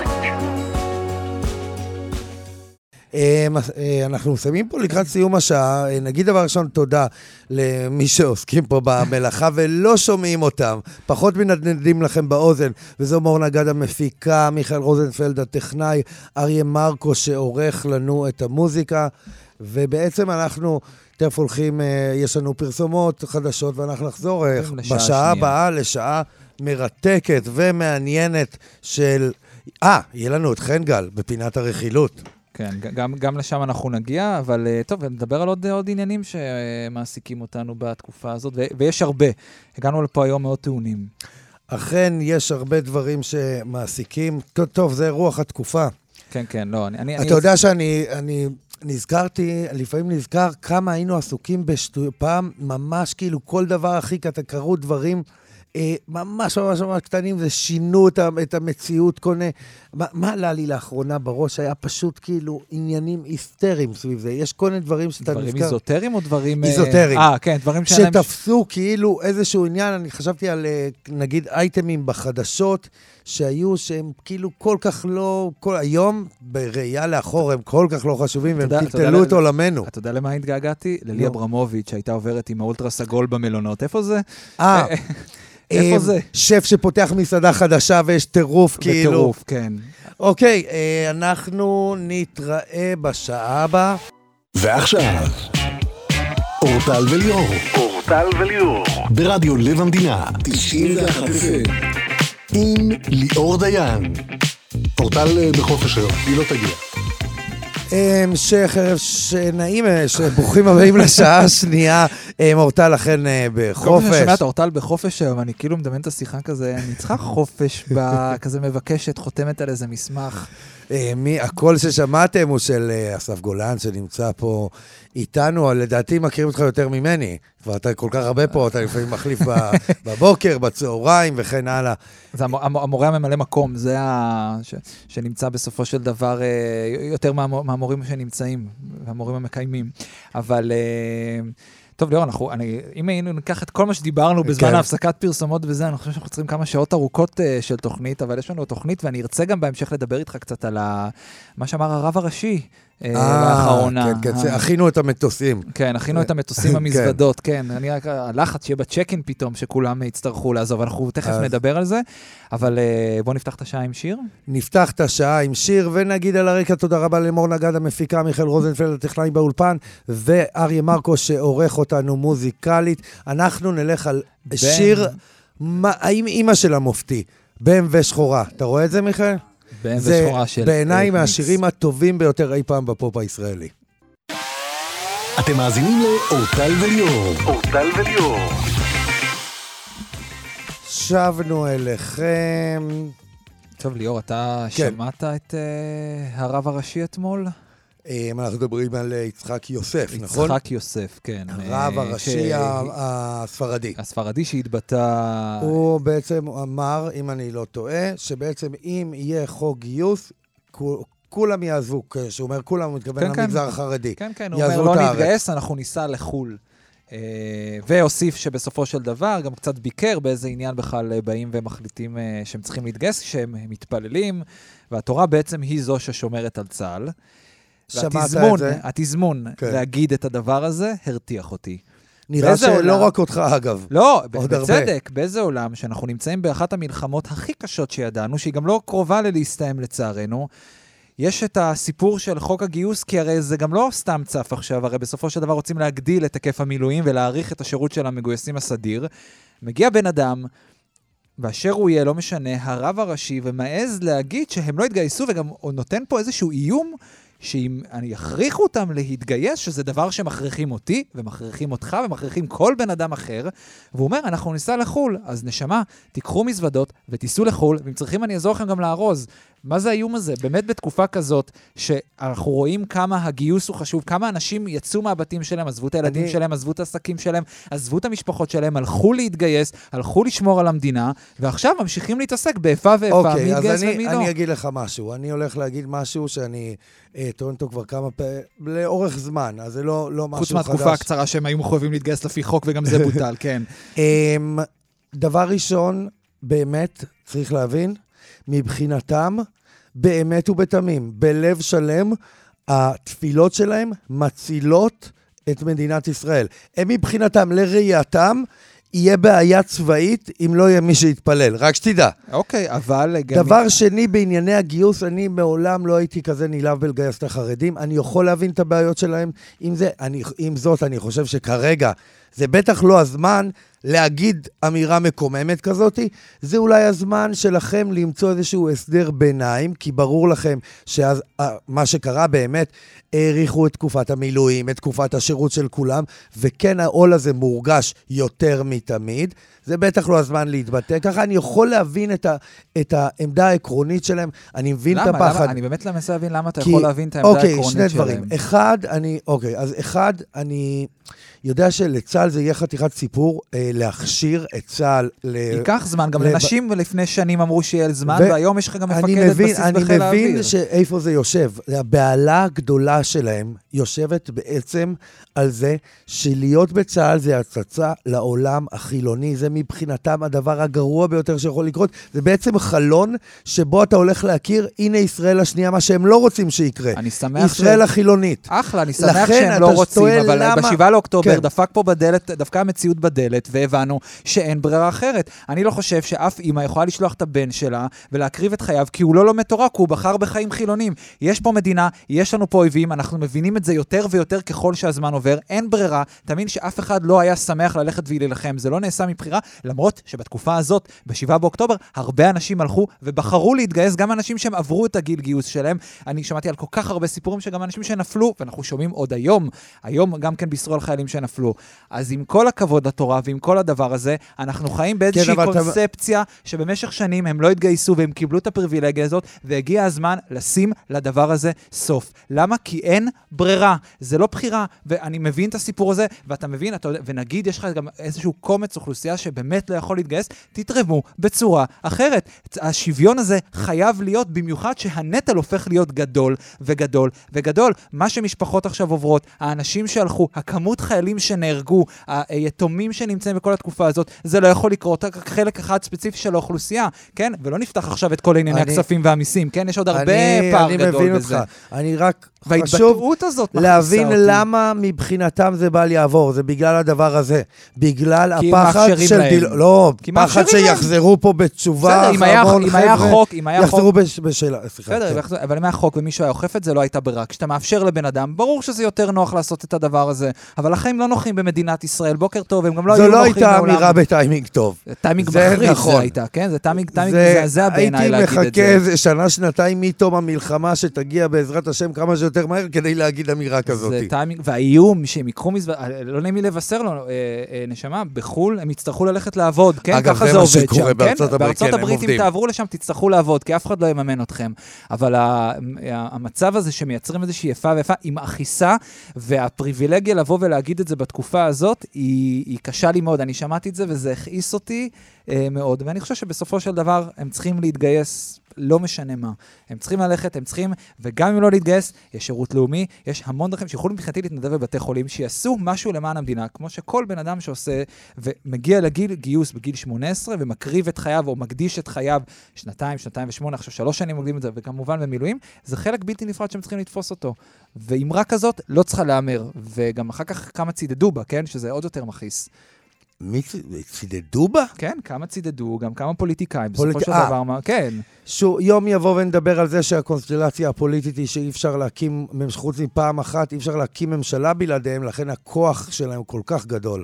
אנחנו מסיימים פה לקראת סיום השעה. נגיד דבר ראשון, תודה למי שעוסקים פה במלאכה ולא שומעים אותם, פחות מנדנדים לכם באוזן, וזו מור נגד המפיקה, מיכאל רוזנפלד הטכנאי, אריה מרקו שעורך לנו את המוזיקה, ובעצם אנחנו תכף הולכים, יש לנו פרסומות חדשות, ואנחנו נחזור בשעה הבאה לשעה מרתקת ומעניינת של... יהיה לנו את חנגל בפינת הרכילות. כן, גם לשם אנחנו נגיע, אבל טוב, נדבר על עוד עניינים שמעסיקים אותנו בתקופה הזאת, ויש הרבה. הגענו לפה היום מאוד טעונים. אכן, יש הרבה דברים שמעסיקים. טוב, זה רוח התקופה. כן, כן, לא, אתה יודע שאני נזכרתי, לפעמים נזכר כמה היינו עסוקים פעם, ממש כאילו כל דבר הכי קרו דברים, ממש ממש ממש קטנים, זה שינו את המציאות קונה. מה עלה לי לאחרונה בראש? היה פשוט כאילו עניינים היסטריים סביב זה. יש כל מיני דברים שאתה נזכר. דברים איזוטריים או דברים... איזוטריים. כן, דברים שתפסו כאילו איזשהו עניין. אני חשבתי על, נגיד, אייטמים בחדשות, שהיו שהם כאילו כל כך לא... היום, בראייה לאחור, הם כל כך לא חשובים, והם טלטלו את עולמנו. אתה יודע למה התגעגעתי? ללי אברמוביץ', שהייתה עוברת עם האולטרה סגול במלונות. איפה זה? איפה זה? שף שפותח מסעדה חדשה ויש טירוף כאילו. וטירוף, כן. אוקיי, אנחנו נתראה בשעה הבאה. ועכשיו, אורטל וליאור. אורטל וליאור. ברדיו לב המדינה, 91 FM. עם ליאור דיין. אורטל בחופש היום, היא לא תגיע. המשך ערב נעים, ברוכים הבאים לשעה השנייה אורטל לכן בחופש. כל פעם שומע את אורטל בחופש היום, אני כאילו מדמיין את השיחה כזה, אני צריכה חופש כזה מבקשת, חותמת על איזה מסמך. הקול ששמעתם הוא של אסף גולן, שנמצא פה איתנו, לדעתי מכירים אותך יותר ממני, ואתה כל כך הרבה פה, אתה לפעמים מחליף בבוקר, בצהריים וכן הלאה. זה המורה הממלא מקום, זה שנמצא בסופו של דבר יותר מהמורים שנמצאים, והמורים המקיימים. אבל טוב, ליאור, אם היינו ניקח את כל מה שדיברנו בזמן ההפסקת פרסומות וזה, אני חושב שאנחנו צריכים כמה שעות ארוכות של תוכנית, אבל יש לנו תוכנית, ואני ארצה גם בהמשך לדבר איתך קצת על מה שאמר הרב הראשי לאחרונה. כן, הכינו את המטוסים. כן, הכינו את המטוסים המזוודות, כן. אני רק הלחץ שיהיה בצ'קין פתאום, שכולם יצטרכו לעזוב, אנחנו תכף נדבר על זה, אבל בואו נפתח את השעה עם שיר. נפתח את השעה עם שיר, ונגיד על הרקע תודה רבה למור נגד המפיקה, מיכאל רוזנפלד הטכנאי באולפן, ואריה מרקו שעורך אותנו מוזיקלית. אנחנו נלך על שיר, עם אמא של המופתי, BMW שחורה. אתה רואה את זה, מיכאל? זה בעיניי מהשירים הטובים ביותר אי פעם בפופ הישראלי. אתם מאזינים לאורטל וליאור. אורטל וליאור. שבנו אליכם. טוב, ליאור, אתה שמעת את הרב הראשי אתמול? אנחנו מדברים על יצחק יוסף, נכון? יצחק יוסף, כן. הרב הראשי הספרדי. הספרדי שהתבטא... הוא בעצם אמר, אם אני לא טועה, שבעצם אם יהיה חוק גיוס, כולם יעזבו, שהוא אומר, כולם מתכוון למגזר החרדי. כן, כן, הוא אומר, לא נתגייס, אנחנו ניסע לחול. והוסיף שבסופו של דבר גם קצת ביקר באיזה עניין בכלל באים ומחליטים שהם צריכים להתגייס, שהם מתפללים, והתורה בעצם היא זו ששומרת על צה"ל. והתזמון להגיד את הדבר הזה הרתיח אותי. נראה שלא רק אותך אגב. לא, בצדק, באיזה עולם שאנחנו נמצאים באחת המלחמות הכי קשות שידענו, שהיא גם לא קרובה להסתיים לצערנו, יש את הסיפור של חוק הגיוס, כי הרי זה גם לא סתם צף עכשיו, הרי בסופו של דבר רוצים להגדיל את היקף המילואים ולהאריך את השירות של המגויסים הסדיר. מגיע בן אדם, באשר הוא יהיה, לא משנה, הרב הראשי, ומעז להגיד שהם לא יתגייסו, וגם נותן פה איזשהו איום, שאם אני אכריחו אותם להתגייס, שזה דבר שמכריחים אותי, ומכריחים אותך, ומכריחים כל בן אדם אחר, והוא אומר, אנחנו ניסע לחול, אז נשמה, תיקחו מזוודות, ותיסעו לחול, ואם צריכים אני אעזור לכם גם לארוז. מה זה האיום הזה? באמת בתקופה כזאת, שאנחנו רואים כמה הגיוס הוא חשוב, כמה אנשים יצאו מהבתים שלהם, עזבו את הילדים שלהם, עזבו את העסקים שלהם, עזבו את המשפחות שלהם, הלכו להתגייס, הלכו לשמור על המדינה, ועכשיו ממשיכים להתעסק באיפה ואיפה, מי יתגייס ומי לא. אני אגיד לך משהו, אני הולך להגיד משהו שאני טוען אותו כבר כמה לאורך זמן, אז זה לא משהו חדש. חוץ מהתקופה הקצרה שהם היו מחויבים להתגייס לפי חוק, וגם זה בוטל, כן. דבר ראשון, באמת, צריך להבין, מבחינתם, באמת ובתמים, בלב שלם, התפילות שלהם מצילות את מדינת ישראל. הם מבחינתם, לראייתם, יהיה בעיה צבאית אם לא יהיה מי שיתפלל. רק שתדע. אוקיי, אבל... דבר שני, בענייני הגיוס, אני מעולם לא הייתי כזה נלהב בלגייס את החרדים. אני יכול להבין את הבעיות שלהם. עם זאת, אני חושב שכרגע זה בטח לא הזמן להגיד אמירה מקוממת כזאת. זה אולי הזמן שלכם למצוא איזשהו הסדר ביניים, כי ברור לכם שמה שקרה באמת, העריכו את תקופת המילואים, את תקופת השירות של כולם, וכן העול הזה מורגש יותר מתמיד. זה בטח לא הזמן להתבטא. ככה אני יכול להבין את העמדה העקרונית שלהם. אני מבין את הפחד. אני באמת לא מנסה להבין למה אתה יכול להבין את העמדה העקרונית שלהם. שני דברים. אחד, אני יודע שלצה"ל זה יהיה חתיכת סיפור להכשיר את צה"ל. ייקח זמן, גם לנשים ולפני שנים אמרו שיהיה זמן, והיום יש לך גם מפקדת בסיס בחיל האוויר. אני מבין שאיפה זה יושב. הבעלה הגדולה שלהם יושבת בעצם על זה שלהיות בצה"ל זה הצצה לעולם החילוני. זה מבחינתם הדבר הגרוע ביותר שיכול לקרות. זה בעצם חלון שבו אתה הולך להכיר, הנה ישראל השנייה, מה שהם לא רוצים שיקרה. אני שמח ישראל החילונית. אחלה, אני שמח שהם לא רוצים, אבל ב7 לאוקטובר דפק פה בדלת, דפקה המציאות בדלת, והבנו שאין ברירה אחרת. אני לא חושב שאף אמא יכולה לשלוח את הבן שלה ולהקריב את חייו, כי הוא לא לומד תורה, כי הוא בחר בחיים חילונים. יש פה מדינה, יש לנו פה אויבים, אנחנו מבינים את זה יותר ויותר ככל שהזמן עובר, אין ברירה, תאמין שאף אחד לא היה שמח ללכת ולהילחם, זה לא נעשה מבחירה, למרות שבתקופה הזאת, ב7 באוקטובר, הרבה אנשים הלכו ובחרו להתגייס, גם אנשים שהם עברו את הגיל גיוס שלהם. אני שמעתי על כל כך הרבה סיפורים שגם אנשים שנפלו, ואנחנו שומעים עוד היום גם כן בישראל חיילים שנפלו. אז עם כל הכבוד לתורה ועם כל הדבר הזה, אנחנו חיים באיזושהי קונספציה שבמשך שנים הם לא התגייסו והם קיבלו את הפריבילגיה הזאת, והגיע הזמן לשים לדבר הזה סוף. למה? כי אין ברירה. זה לא בחירה, ואני מבין את הסיפור הזה, ואתה מבין, ונגיד יש לך גם איזשהו קומץ אוכלוסייה שבאמת לא יכול להתגייס, תתרמו בצורה אחרת. השוויון הזה חייב להיות, במיוחד שהנטל הופך להיות גדול וגדול וגדול. מה שמשפחות עכשיו עוברות, האנשים שהלכו, הכמות חיילים שנהרגו, היתומים שנמצאים בכל התקופה הזאת, זה לא יכול לקרות חלק אחד ספציפי של האוכלוסייה, כן? ולא נפתח עכשיו את כל ענייני הכספים והמיסים, כן? יש עוד הרבה פער גדול בזה. אני רק חשוב להבין למה מבחינתם זה בא לעבור, זה בגלל הדבר הזה, בגלל הפחד של לא, פחד שיחזרו פה בתשובה, אם היה חוק, יחזרו בשאלה, בסדר, אבל אם היה חוק ומישהו היה אוכף את זה, לא הייתה ברירה. כשאתה מאפשר לבן אדם, ברור שזה יותר נוח לעשות את הדבר הזה, אבל החיים לא נוחים במדינת ישראל, בוקר טוב, הם גם לא היו נוחים בעולם. זו לא הייתה אמירה בטיימינג טוב. טיימינג מחריד זה הייתה, כן? זה טיימינג זה בעיניי להגיד את זה. הייתי מחכה איזה שנה, שנתיים מתום המלחמה שתגיע בעזרת השם כמה שיותר מהר כדי להגיד אמירה כזאת. זה טיימינג, והאיום שהם יקחו לא נעים לי לבשר לו, נשמה, בחול הם יצטרכו ללכת לעבוד, כן? ככה זה עובד שם, כן? בארצות הברית אם תעברו לשם תצטרכו לעבוד, כי אף אחד לא יממן אתכם. אבל המצב הזה שמייצרים איזושהי יפה ויפה עם אחיסה, והפריבילגיה לבוא ולהגיד את זה בתקופה הזאת, היא קשה לי מאוד. אני שמעתי את זה וזה הכעיס אותי מאוד, ואני חושב שבסופו של דבר הם צריכים להתגייס, לא משנה מה. הם צריכים ללכת, הם צריכים, וגם אם לא להתגייס, יש שירות לאומי, יש המון דרכים שיכולים מבחינתי להתנדב בבתי חולים, שיעשו משהו למען המדינה, כמו שכל בן אדם שעושה, ומגיע לגיל גיוס בגיל 18, ומקריב את חייו, או מקדיש את חייו, 2, 2.8, עכשיו 3 שנים מוקדים את זה, וכמובן במילואים, זה חלק בלתי נפרד שהם צריכים לתפוס אותו. ואמרה כזאת לא צריכה לאמר, וגם אחר כך כמה צידדו בה, כן? שזה עוד יותר מכעיס. מי צידדו בה? כן, כמה צידדו, גם כמה פוליטיקאים, בסופו של דבר, כן. יום יבוא ונדבר על זה שהקונסטלציה הפוליטית היא שאי אפשר להקים, חוץ מפעם אחת, אי אפשר להקים ממשלה בלעדיהם, לכן הכוח שלהם כל כך גדול.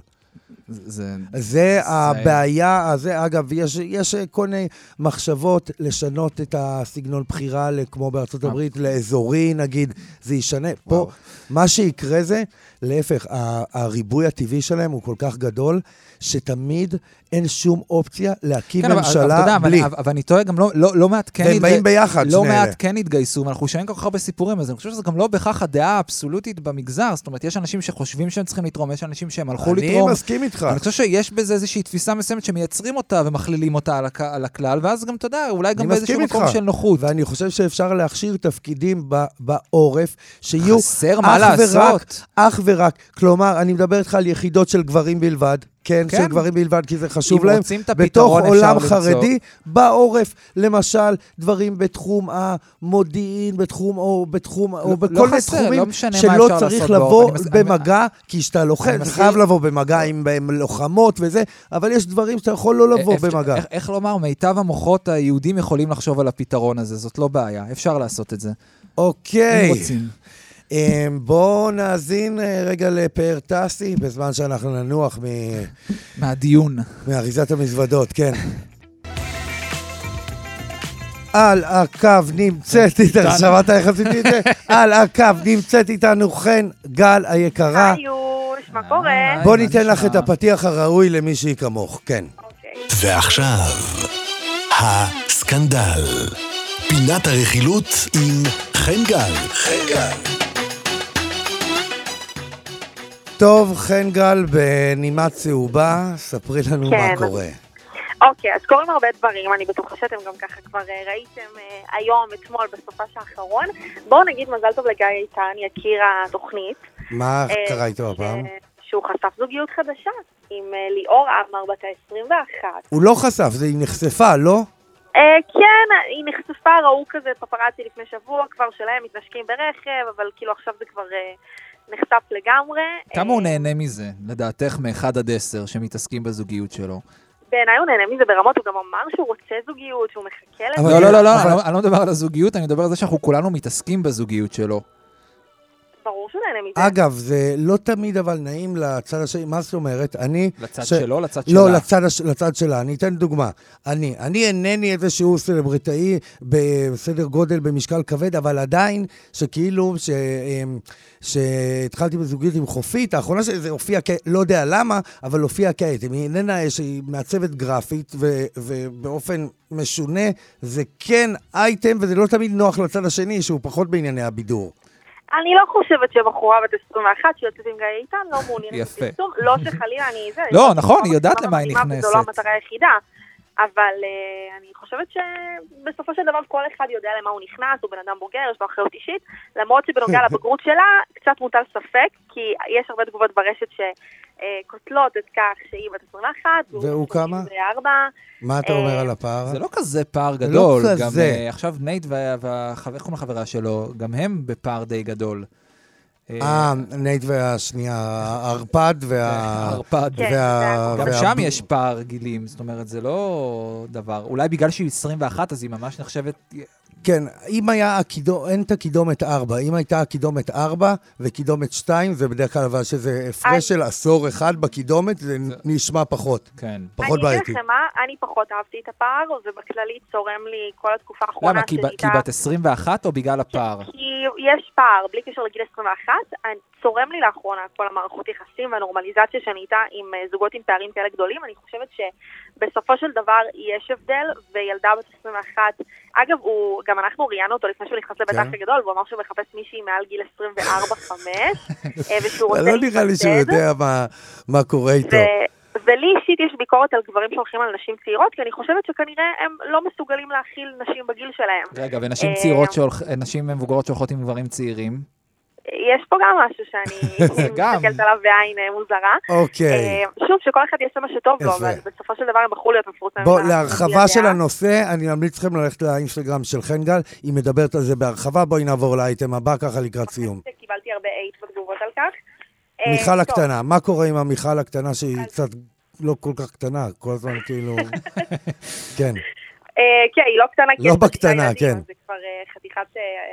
זה הבעיה הזה. אגב, יש כל מיני מחשבות לשנות את הסגנון בחירה, כמו בארצות הברית, לאזורי, נגיד, זה ישנה. פה, מה שיקרה זה, להפך, הריבוי הטבעי שלהם הוא כל כך גדול, שתמיד אין שום אופציה להקים ממשלה בלי. אבל אני טועה גם לא מעט כן והם באים ביחד, לא מעט כן התגייסו, ואנחנו שומעים כל כך הרבה סיפורים, אז אני חושב שזה גם לא בכך הדעה האבסולוטית במגזר, זאת אומרת, יש אנשים שחושבים שהם צריכים לתרום, יש אנשים שהם הלכו לתרום. אני מסכים איתך. אני חושב שיש בזה איזושהי תפיסה מסוימת שמייצרים אותה ומכלילים אותה על הכלל, ואז גם תדע, אולי גם באיזשהו מקום של נוחות. ואני חושב שאפשר להכשיר תפקידים בעורף, שיהיו אך ורק, כלומר, אני מדבר איתך על יחידות של גברים בלבד, כן, של גברים בלבד, כי זה חשוב להם, בתוך עולם חרדי, בעורף, למשל, דברים בתחום המודיעין, או בכל מיני תחומים, שלא צריך לבוא במגע, כי שאתה לוחם, זה חייב לבוא במגע עם לוחמות וזה, אבל יש דברים שאתה יכול לא לבוא במגע. איך לומר, מיטב המוחות היהודים יכולים לחשוב על הפתרון הזה, זאת לא בעיה, אפשר לעשות את זה. אוקיי. אם רוצים. בואו נאזין רגע לפאר טסי, בזמן שאנחנו ננוח מהדיון. מאריזת המזוודות, כן. על הקו נמצאת איתנו, שמעת איך עשיתי את זה? על הקו נמצאת איתנו חן גל היקרה. היוש, מה קורה? בוא ניתן לך את הפתיח הראוי למישהי כמוך, כן. ועכשיו, הסקנדל. פינת הרכילות עם חן גל. חן גל. טוב, חן גל, בנימה צהובה, ספרי לנו מה קורה. אוקיי, אז קוראים הרבה דברים, אני בטוחה שאתם גם ככה כבר ראיתם היום, אתמול, בסופה האחרון. בואו נגיד מזל טוב לגיא איתן, יקיר התוכנית. מה קרה איתו הפעם? שהוא חשף זוגיות חדשה עם ליאור עמר בת ה-21. הוא לא חשף, זה היא נחשפה, לא? כן, היא נחשפה, ראו כזה פפרצי לפני שבוע כבר שלהם, מתנשקים ברכב, אבל כאילו עכשיו זה כבר נחשף לגמרי. כמה הוא נהנה מזה, לדעתך, מ-1 עד 10 שמתעסקים בזוגיות שלו? בעיניי הוא נהנה מזה ברמות, הוא גם אמר שהוא רוצה זוגיות, שהוא מחכה לזה. לא, אני לא מדבר על הזוגיות, אני מדבר על זה שאנחנו כולנו מתעסקים בזוגיות שלו. ברור שהוא נהנה מזה. אגב, זה לא תמיד אבל נעים לצד השני, מה זאת אומרת? לצד שלו, לצד שלה? לא, לצד שלה. אני אתן דוגמה. אני אינני איזשהו סלבריטאי בסדר גודל במשקל כבד, אבל עדיין שכאילו שהתחלתי בזוגיות עם חופית, האחרונה שזה הופיע, לא יודע למה, אבל הופיע כעת. היא איננה מעצבת גרפית, ובאופן משונה, זה כן אייטם, וזה לא תמיד נוח לצד השני, שהוא פחות בענייני הבידור. אני לא חושבת שבחורה בת 21 שיוצאת עם גיא איתן לא מעוניינת בפרסום, לא שחלילה אני זה. לא, נכון, היא יודעת למה היא נכנסת. זו לא המטרה היחידה, אבל אני חושבת שבסופו של דבר כל אחד יודע למה הוא נכנס, הוא בן אדם בוגר, יש לו אחריות אישית, למרות שבנוגע לבגרות שלה קצת מוטל ספק, כי יש הרבה תגובות ברשת שקוטלות את כך שהיא בת 21, והוא כמה? 34. מה אתה אומר על הפער? זה לא כזה פער גדול. גם עכשיו נייט והחברה שלו, גם הם בפער די גדול. נייט והשנייה, הארפד גם שם יש פער גילים, זאת אומרת, זה לא דבר. אולי בגלל שהיא 21, אז היא ממש נחשבת... כן, אם היה אין את הקידומת 4, אם הייתה הקידומת 4 וקידומת 2, זה בדרך כלל אבל שזה הפרש של עשור אחד בקידומת, זה נשמע פחות. כן. פחות בעייתי. אני אגיד לכם מה, אני פחות אהבתי את הפער, ובכללי צורם לי כל התקופה האחרונה. למה? כי בת 21 או בגלל הפער? כי יש פער, בלי קשר לגיל 21, צורם לי לאחרונה כל המערכות יחסים והנורמליזציה שנהייתה עם זוגות עם פערים כאלה גדולים. אני חושבת שבסופו של דבר יש הבדל, וילדה בת 21, אגב, גם אנחנו ראיינו אותו לפני שהוא נכנס לבית האח הגדול, והוא אמר שהוא מחפש מישהי מעל גיל 24-5, ושהוא רוצה לא נראה לי שהוא יודע מה קורה איתו. ולי אישית יש ביקורת על גברים שהולכים על נשים צעירות, כי אני חושבת שכנראה הם לא מסוגלים להכיל נשים בגיל שלהם. רגע, ונשים צעירות, נשים מבוגרות שהולכות עם גברים צעירים? יש פה גם משהו שאני מסתכלת עליו בעין מוזרה. אוקיי. שוב, שכל אחד יעשה מה שטוב לו, אבל בסופו של דבר הם בחרו להיות מפורסמים. בוא, להרחבה של הנושא, אני ממליץ לכם ללכת לאינסטגרם של חנגל, היא מדברת על זה בהרחבה, בואי נעבור לאייטם הבא, ככה לקראת סיום. קיבלתי הרבה בתגובות על כך. מיכל הקטנה, מה קורה עם המיכל הקטנה שהיא קצת לא כל כך קטנה, כל הזמן כאילו... כן. כן, היא לא קטנה. לא בקטנה, כן. זה כבר חתיכת,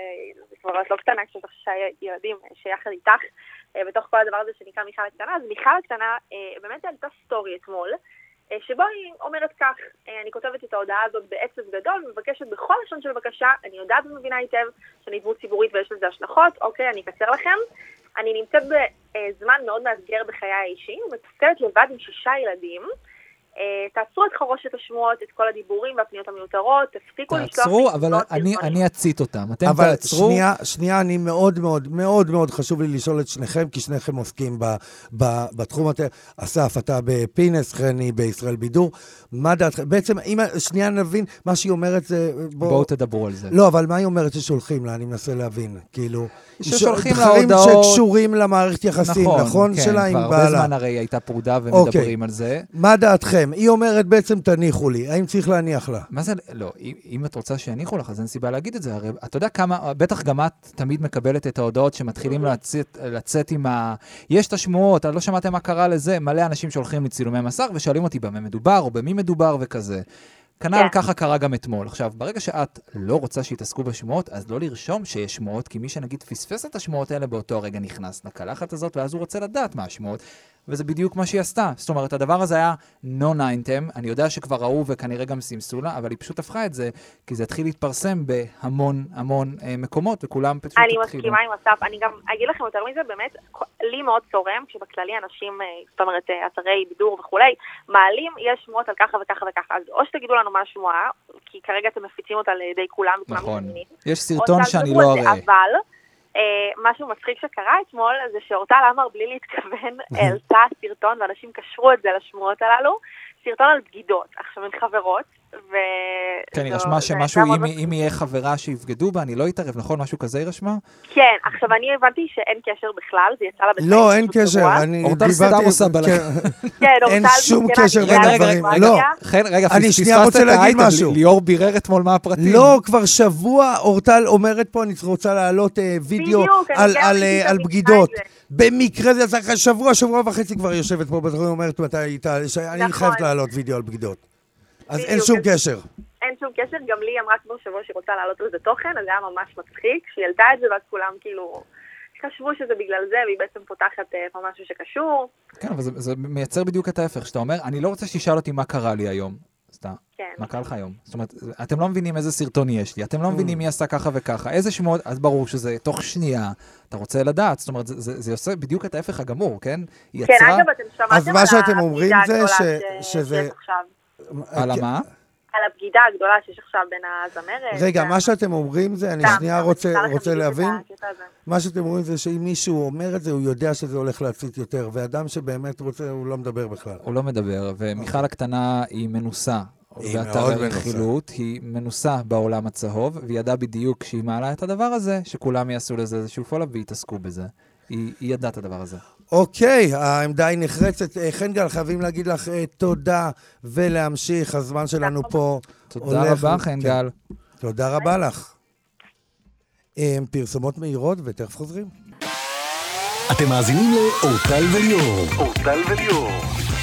זה כבר לא קטנה, כשאתה חושב ילדים שיחד איתך, בתוך כל הדבר הזה שנקרא מיכל הקטנה, אז מיכל הקטנה באמת העלתה סטורי אתמול, שבו היא אומרת כך, אני כותבת את ההודעה הזאת בעצב גדול, מבקשת בכל לשון של בקשה, אני יודעת ומבינה היטב שאני דמות ציבורית ויש לזה השלכות, אוקיי, אני אקצר לכם, אני נמצאת בזמן מאוד מאתגר בחיי האישי, ומתפקדת לבד עם 6 ילדים, תעצרו את חרושת השמועות, את כל הדיבורים והפניות המיותרות, תפסיקו לשלוח... תעצרו, אבל אני אצית אותם. אתם תעצרו. אבל שנייה, אני מאוד מאוד מאוד מאוד חשוב לי לשאול את שניכם, כי שניכם עוסקים בתחום הזה. אסף, אתה בפינס, חני בישראל בידור. מה דעתכם? בעצם, אם שנייה נבין, מה שהיא אומרת זה... בואו תדברו על זה. לא, אבל מה היא אומרת ששולחים לה? אני מנסה להבין. כאילו... ששולחים לה הודעות... דברים שקשורים למערכת יחסים, נכון? שלה עם בעלה. כבר הרבה זמן הרי הייתה פרודה ומדברים על זה. מה דעתכם? היא אומרת בעצם תניחו לי, האם צריך להניח לה? מה זה? לא, אם את רוצה שיניחו לך, אז אין סיבה להגיד את זה. הרי אתה יודע כמה, בטח גם את תמיד מקבלת את ההודעות שמתחילים לצאת עם יש את השמועות, לא שמעתם מה קרה לזה, מלא אנשים שהולכים לצילומי מסך ושואלים אותי במה מדובר או במי מדובר וכזה. כנ"ל ככה קרה גם אתמול. עכשיו, ברגע שאת לא רוצה שיתעסקו בשמועות, אז לא לרשום שיש שמועות, כי מי שנגיד פספס את השמועות האלה באותו הרגע נכנס לקלחת הזאת, ואז הוא רוצה לדעת מה השמועות, וזה בדיוק מה שהיא עשתה. זאת אומרת, הדבר הזה היה non-item, אני יודע שכבר ראו וכנראה גם סימסו לה, אבל היא פשוט הפכה את זה, כי זה התחיל להתפרסם בהמון מקומות, וכולם פשוט התחילו. אני מסכימה עם אסף, אני גם אגיד לכם יותר מזה, באמת, לי מאוד צורם, כשבכללי אנשים, זאת אומרת, אתרי בידור וכולי, מעלים, יש שמועות על ככה וככה וככה, אז או שתגידו לנו מה השמועה, כי כרגע אתם מפיצים אותה לידי כולם, נכון, יש סרטון שאני לא אראה. אבל משהו מצחיק שקרה אתמול, זה שאורטל עמר בלי להתכוון העלתה סרטון, ואנשים קשרו את זה לשמועות הללו, סרטון על בגידות. עכשיו הן חברות, כן, היא רשמה שמשהו, אם יהיה חברה שיבגדו בה, אני לא אתערב, נכון? משהו כזה היא רשמה? כן, עכשיו אני הבנתי שאין קשר בכלל, זה יצא לה בסדר. לא, אין קשר, אורטל סתם עושה בלגן. אין שום קשר בין הדברים. רגע, אני שנייה רוצה להגיד משהו. ליאור בירר אתמול מה הפרטים. לא, כבר שבוע אורטל אומרת פה, אני רוצה להעלות וידאו על בגידות. במקרה זה יצא שבוע וחצי כבר יושבת פה בדברים, אומרת מתי אני חייבת להעלות וידאו על בגידות. אז אין שום קשר. אין שום קשר, גם לי אמרה כבר שבוע שהיא רוצה להעלות לזה תוכן, אז זה היה ממש מצחיק, שהיא העלתה את זה ואז כולם כאילו חשבו שזה בגלל זה, והיא בעצם פותחת משהו שקשור. כן, אבל זה מייצר בדיוק את ההפך, שאתה אומר, אני לא רוצה שתשאל אותי מה קרה לי היום. מה קרה לך היום? זאת אומרת, אתם לא מבינים איזה סרטון יש לי, אתם לא מבינים מי עשה ככה וככה, איזה שמות, אז ברור שזה תוך שנייה, אתה רוצה לדעת, זאת אומרת, זה עושה בדיוק את ההפך הגמור, כן? כן, אגב, אתם שמעתם אז מה שאתם אומרים זה שזה... על מה? על הבגידה הגדולה שיש עכשיו בין הזמרת. רגע, מה שאתם אומרים זה, אני שנייה רוצה להבין, מה שאתם אומרים זה שאם מישהו אומר את זה, הוא יודע שזה הולך להצית יותר, ואדם שבאמת רוצה, הוא לא מדבר בכלל. הוא לא מדבר, ומיכל הקטנה היא מנוסה. ואתר הרכילות, היא מנוסה בעולם הצהוב, והיא ידעה בדיוק כשהיא מעלה את הדבר הזה, שכולם יעשו לזה איזשהו פולאפ ויתעסקו בזה. היא ידעה את הדבר הזה. אוקיי, העמדה היא נחרצת. חנגל, חייבים להגיד לך תודה ולהמשיך, הזמן שלנו פה. תודה רבה, חנגל. תודה רבה לך. פרסומות מהירות ותכף חוזרים. אתם מאזינים לאורטל וליאור. אורטל וליאור.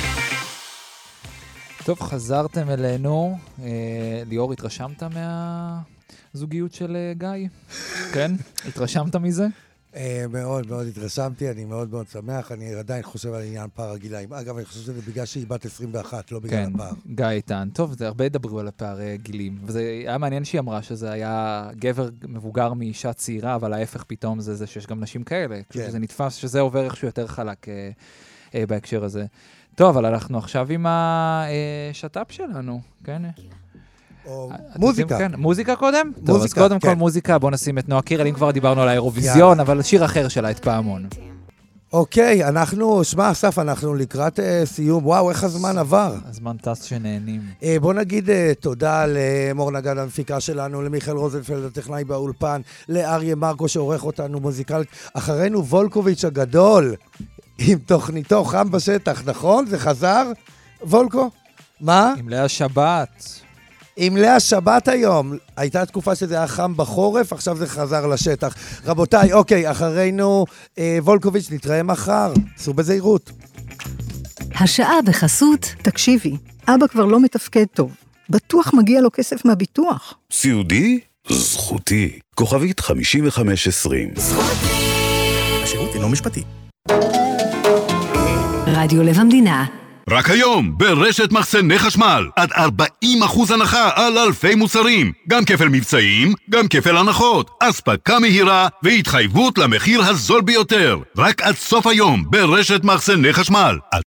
טוב, חזרתם אלינו. ליאור, התרשמת מהזוגיות של גיא? כן? התרשמת מזה? מאוד מאוד התרשמתי, אני מאוד מאוד שמח, אני עדיין חושב על עניין פער הגילאים. אגב, אני חושב שזה בגלל שהיא בת 21, לא בגלל הפער. כן, גיא איתן. טוב, זה הרבה ידברו על הפער גילים, וזה היה מעניין שהיא אמרה שזה היה גבר מבוגר מאישה צעירה, אבל ההפך פתאום זה שיש גם נשים כאלה. זה נתפס שזה עובר איכשהו יותר חלק בהקשר הזה. טוב, אבל אנחנו עכשיו עם השטאפ שלנו, כן? מוזיקה. כן, מוזיקה קודם? טוב, אז קודם כל מוזיקה, בוא נשים את נועה קירל, אם כבר דיברנו על האירוויזיון, אבל שיר אחר שלה, את פעמון. אוקיי, אנחנו, שמע אסף, אנחנו לקראת סיום, וואו, איך הזמן עבר. הזמן טס שנהנים. בוא נגיד תודה למור נגד המפיקה שלנו, למיכאל רוזנפלד, הטכנאי באולפן, לאריה מרקו שעורך אותנו מוזיקלית, אחרינו וולקוביץ' הגדול, עם תוכניתו חם בשטח, נכון? זה חזר? וולקו? מה? עם לאה שבת. עם לאה שבת היום. הייתה תקופה שזה היה חם בחורף, עכשיו זה חזר לשטח. רבותיי, אוקיי, אחרינו וולקוביץ', נתראה מחר. סעו בזהירות. השעה בחסות. תקשיבי, אבא כבר לא מתפקד טוב. בטוח מגיע לו כסף מהביטוח. סיעודי? זכותי. כוכבית 5520. זכותי. השירות אינו משפטי. רדיו לב המדינה. רק היום, ברשת מחסני חשמל, עד 40% הנחה על אלפי מוצרים. גם כפל מבצעים, גם כפל הנחות, אספקה מהירה והתחייבות למחיר הזול ביותר. רק עד סוף היום, ברשת מחסני חשמל. אל